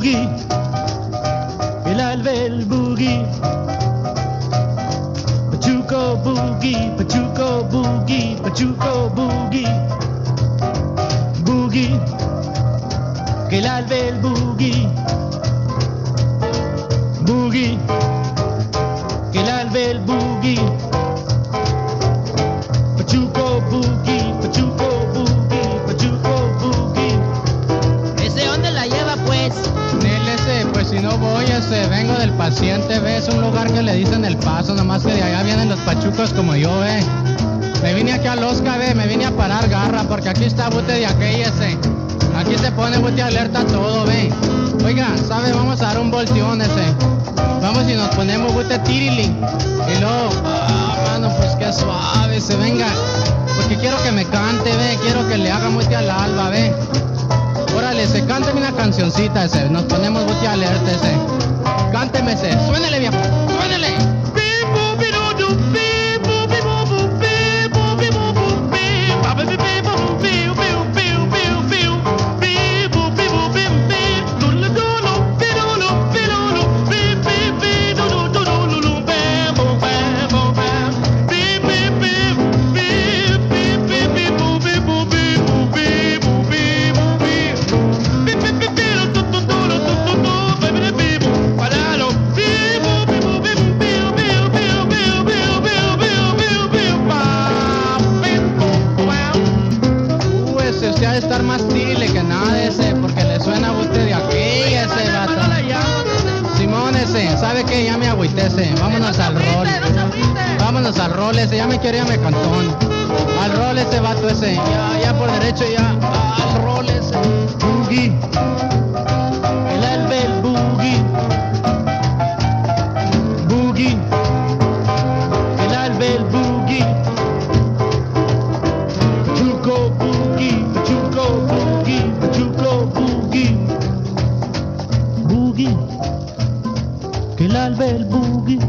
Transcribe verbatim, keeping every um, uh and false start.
boogie, el albe el boogie. Pachuco boogie, Pachuco boogie, Pachuco boogie. Boogie, que el albe el boogie. Boogie, que el albe el boogie. Pachuco boogie, Pachuco boogie, Pachuco boogie. ¿Ese dónde la lleva, pues? Nílese, pues si no voy, ese, vengo del Paciente, ve, es un lugar que le dicen El Paso, nomás que de allá vienen los pachucos como yo, ve. Me vine aquí al Oscar, ve, me vine a parar garra, porque aquí está bute de aquella, ese. Aquí se pone bute alerta todo, ve. Oiga, ¿sabe? Vamos a dar un volteón, ese. Vamos y nos ponemos bute tirili. Y luego, ah, mano, pues qué suave, se venga. Porque quiero que me cante, ve, quiero que le haga bute al alba, ve. Órale, se cánteme una cancioncita ese, nos ponemos bute alerta ese. Cánteme ese, suénele viejo, suénele. De estar más trile que nada ese, porque le suena a usted de aquí ese vato. Simón ese, ¿sabe qué? Ya me agüité ese, vámonos al rol. Vámonos al rol ese, ya me quería me cantón. Al rol ese vato ese, ya, ya por derecho ya, al rol ese. Boogie, el albe el boogie. Boogie, el albe el boogie. Pachuco boogie, Pachuco boogie, Pachuco boogie. Boogie, que el albe el boogie.